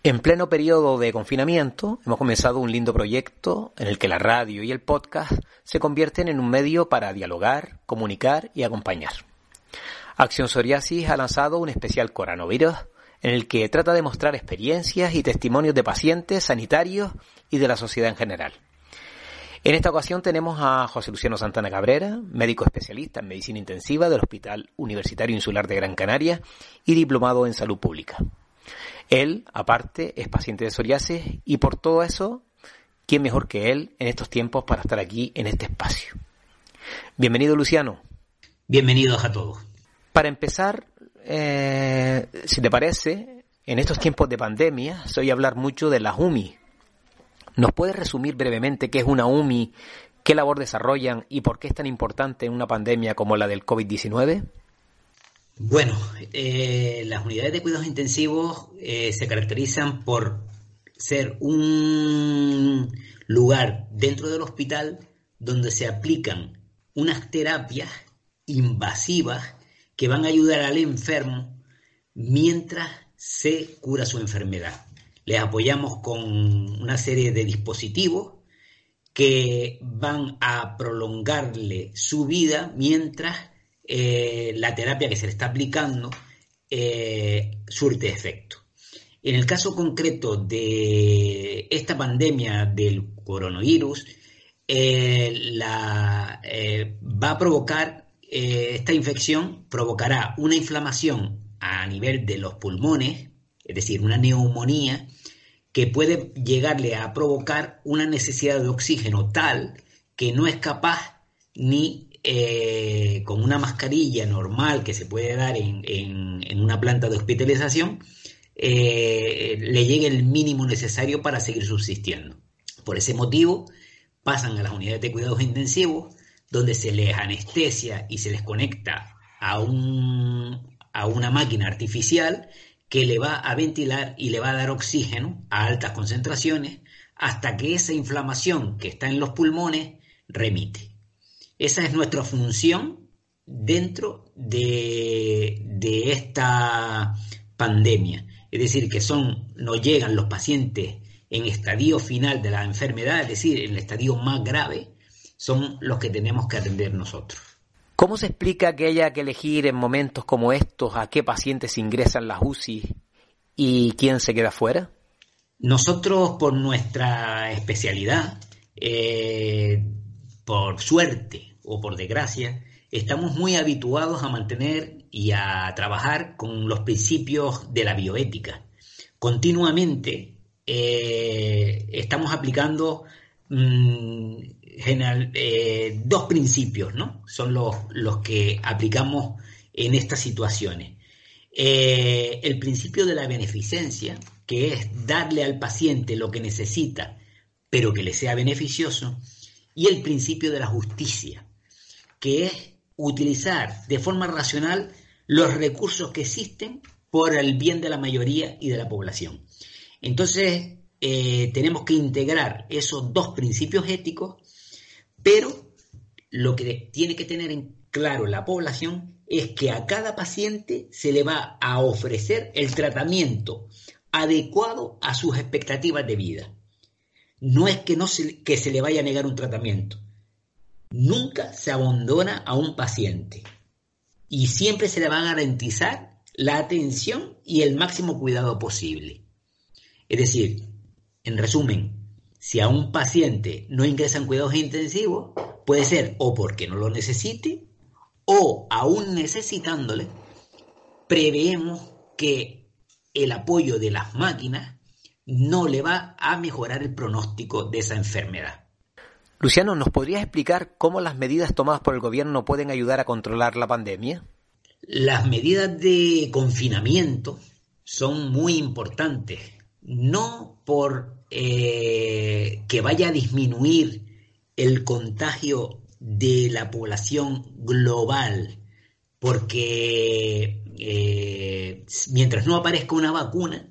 En pleno periodo de confinamiento, hemos comenzado un lindo proyecto en el que la radio y el podcast se convierten en un medio para dialogar, comunicar y acompañar. Acción Psoriasis ha lanzado un especial Coronavirus en el que trata de mostrar experiencias y testimonios de pacientes, sanitarios y de la sociedad en general. En esta ocasión tenemos a José Luciano Santana Cabrera, médico especialista en medicina intensiva del Hospital Universitario Insular de Gran Canaria y diplomado en salud pública. Él, aparte, es paciente de psoriasis y por todo eso, ¿quién mejor que él en estos tiempos para estar aquí en este espacio? Bienvenido, Luciano. Bienvenidos a todos. Para empezar, si te parece, en estos tiempos de pandemia se oye hablar mucho de las UMI. ¿Nos puedes resumir brevemente qué es una UMI, qué labor desarrollan y por qué es tan importante en una pandemia como la del COVID-19? Bueno, las unidades de cuidados intensivos se caracterizan por ser un lugar dentro del hospital donde se aplican unas terapias invasivas que van a ayudar al enfermo mientras se cura su enfermedad. Les apoyamos con una serie de dispositivos que van a prolongarle su vida mientras la terapia que se le está aplicando surte efecto. En el caso concreto de esta pandemia del coronavirus, va a provocar, esta infección provocará una inflamación a nivel de los pulmones, es decir, una neumonía, que puede llegarle a provocar una necesidad de oxígeno tal que no es capaz ni con una mascarilla normal que se puede dar en una planta de hospitalización, le llegue el mínimo necesario para seguir subsistiendo. Por ese motivo pasan a las unidades de cuidados intensivos, donde se les anestesia y se les conecta a una máquina artificial que le va a ventilar y le va a dar oxígeno a altas concentraciones hasta que esa inflamación que está en los pulmones remite. Esa es nuestra función dentro de esta pandemia. Es decir, que nos llegan los pacientes en estadio final de la enfermedad, es decir, en el estadio más grave, son los que tenemos que atender nosotros. ¿Cómo se explica que haya que elegir en momentos como estos a qué pacientes ingresan las UCI y quién se queda fuera? Nosotros, por nuestra especialidad, por suerte o por desgracia, estamos muy habituados a mantener y a trabajar con los principios de la bioética. Continuamente estamos aplicando dos principios, ¿no? Son los que aplicamos en estas situaciones. El principio de la beneficencia, que es darle al paciente lo que necesita, pero que le sea beneficioso, y el principio de la justicia, que es utilizar de forma racional los recursos que existen por el bien de la mayoría y de la población. Entonces, tenemos que integrar esos dos principios éticos, pero lo que tiene que tener en claro la población es que a cada paciente se le va a ofrecer el tratamiento adecuado a sus expectativas de vida. No es que se le vaya a negar un tratamiento. Nunca se abandona a un paciente y siempre se le va a garantizar la atención y el máximo cuidado posible. Es decir, en resumen, si a un paciente no ingresa en cuidados intensivos, puede ser o porque no lo necesite o aún necesitándole, preveemos que el apoyo de las máquinas no le va a mejorar el pronóstico de esa enfermedad. Luciano, ¿nos podrías explicar cómo las medidas tomadas por el gobierno pueden ayudar a controlar la pandemia? Las medidas de confinamiento son muy importantes, no por que vaya a disminuir el contagio de la población global, porque mientras no aparezca una vacuna,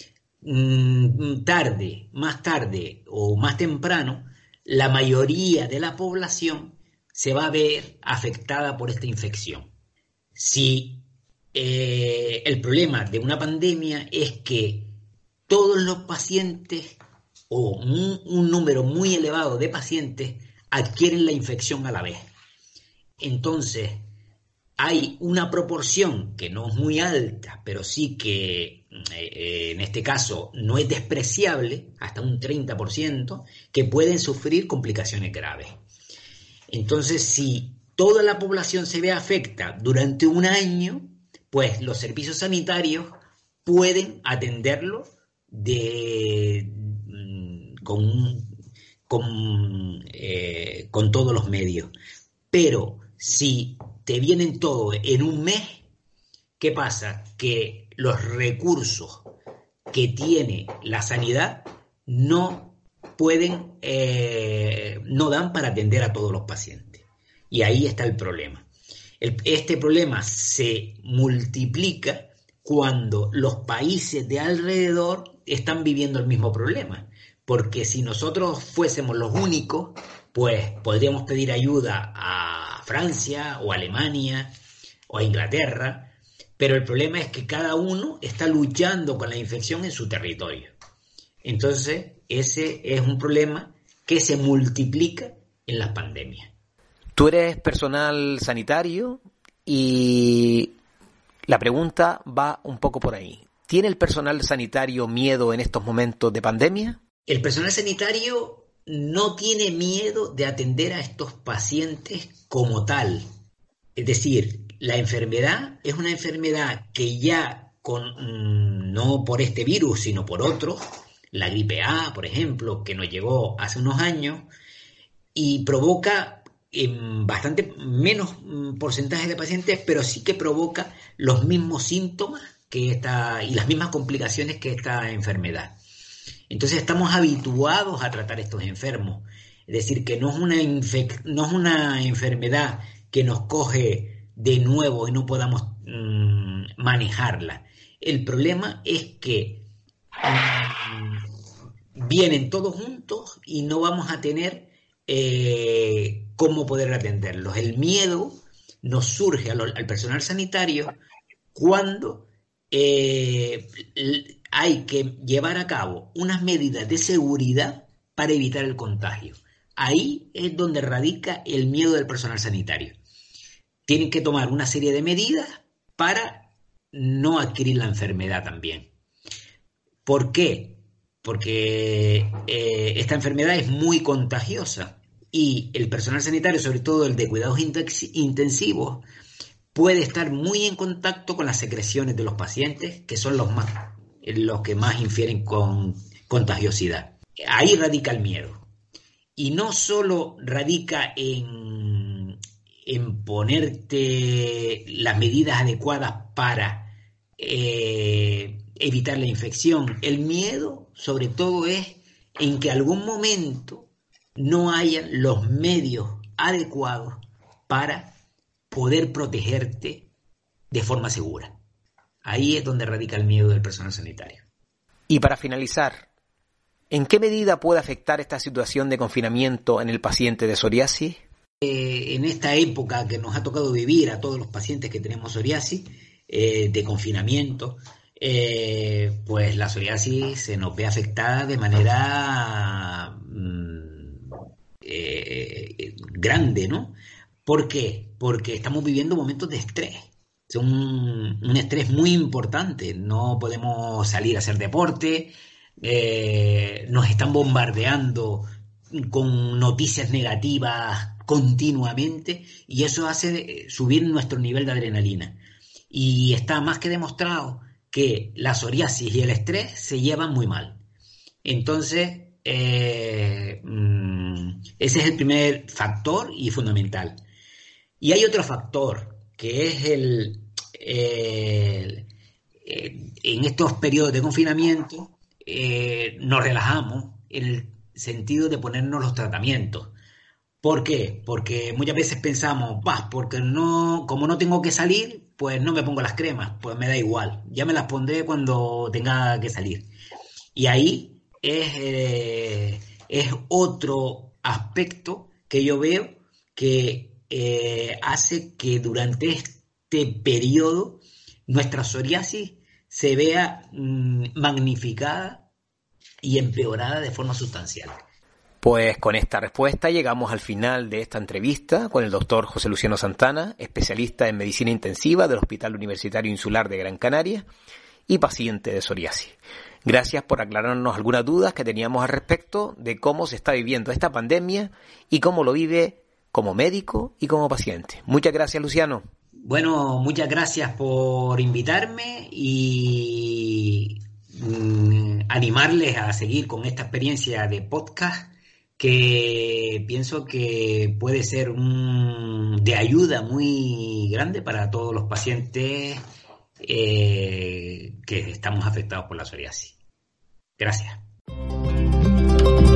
más tarde o más temprano, la mayoría de la población se va a ver afectada por esta infección. Si el problema de una pandemia es que todos los pacientes o un número muy elevado de pacientes adquieren la infección a la vez. Entonces, hay una proporción que no es muy alta, pero sí que en este caso no es despreciable, hasta un 30%, que pueden sufrir complicaciones graves. Entonces, si toda la población se ve afectada durante un año, pues los servicios sanitarios pueden atenderlo con todos los medios. Pero si te vienen todos en un mes, ¿qué pasa? Que los recursos que tiene la sanidad no pueden, no dan para atender a todos los pacientes. Y ahí está el problema. Este problema se multiplica cuando los países de alrededor están viviendo el mismo problema. Porque si nosotros fuésemos los únicos, pues podríamos pedir ayuda a Francia o a Alemania o a Inglaterra, pero el problema es que cada uno está luchando con la infección en su territorio. Entonces, ese es un problema que se multiplica en las pandemias. Tú eres personal sanitario y la pregunta va un poco por ahí. ¿Tiene el personal sanitario miedo en estos momentos de pandemia? El personal sanitario no tiene miedo de atender a estos pacientes como tal. Es decir, la enfermedad es una enfermedad que ya no por este virus, sino por otros, la gripe A, por ejemplo, que nos llegó hace unos años y provoca bastante menos porcentaje de pacientes, pero sí que provoca los mismos síntomas y las mismas complicaciones que esta enfermedad. Entonces estamos habituados a tratar estos enfermos. Es decir, que no es una enfermedad que nos coge de nuevo y no podamos manejarla. El problema es que vienen todos juntos y no vamos a tener cómo poder atenderlos. El miedo nos surge al personal sanitario cuando hay que llevar a cabo unas medidas de seguridad para evitar el contagio. Ahí es donde radica el miedo del personal sanitario. Tienen que tomar una serie de medidas para no adquirir la enfermedad también. ¿Por qué? Porque esta enfermedad es muy contagiosa y el personal sanitario, sobre todo el de cuidados intensivos, puede estar muy en contacto con las secreciones de los pacientes, que son los que más infieren con contagiosidad. Ahí radica el miedo. Y no solo radica en ponerte las medidas adecuadas para evitar la infección. El miedo, sobre todo, es en que algún momento no hayan los medios adecuados para poder protegerte de forma segura. Ahí es donde radica el miedo del personal sanitario. Y para finalizar, ¿en qué medida puede afectar esta situación de confinamiento en el paciente de psoriasis? En esta época que nos ha tocado vivir a todos los pacientes que tenemos psoriasis, de confinamiento, pues la psoriasis se nos ve afectada de manera grande, ¿no? ¿Por qué? Porque estamos viviendo momentos de estrés. Es un estrés muy importante. No podemos salir a hacer deporte, nos están bombardeando con noticias negativas continuamente y eso hace subir nuestro nivel de adrenalina. Y está más que demostrado que la psoriasis y el estrés se llevan muy mal. Entonces, ese es el primer factor y fundamental. Y hay otro factor que es en estos periodos de confinamiento nos relajamos en el sentido de ponernos los tratamientos. ¿Por qué? Porque muchas veces pensamos, como no tengo que salir, pues no me pongo las cremas, pues me da igual, ya me las pondré cuando tenga que salir. Y ahí es otro aspecto que yo veo que hace que durante este periodo nuestra psoriasis se vea magnificada y empeorada de forma sustancial. Pues con esta respuesta llegamos al final de esta entrevista con el doctor José Luciano Santana, especialista en medicina intensiva del Hospital Universitario Insular de Gran Canaria y paciente de psoriasis. Gracias por aclararnos algunas dudas que teníamos al respecto de cómo se está viviendo esta pandemia y cómo lo vive como médico y como paciente. Muchas gracias, Luciano. Bueno, muchas gracias por invitarme y animarles a seguir con esta experiencia de podcast que pienso que puede ser de ayuda muy grande para todos los pacientes que estamos afectados por la psoriasis. Gracias.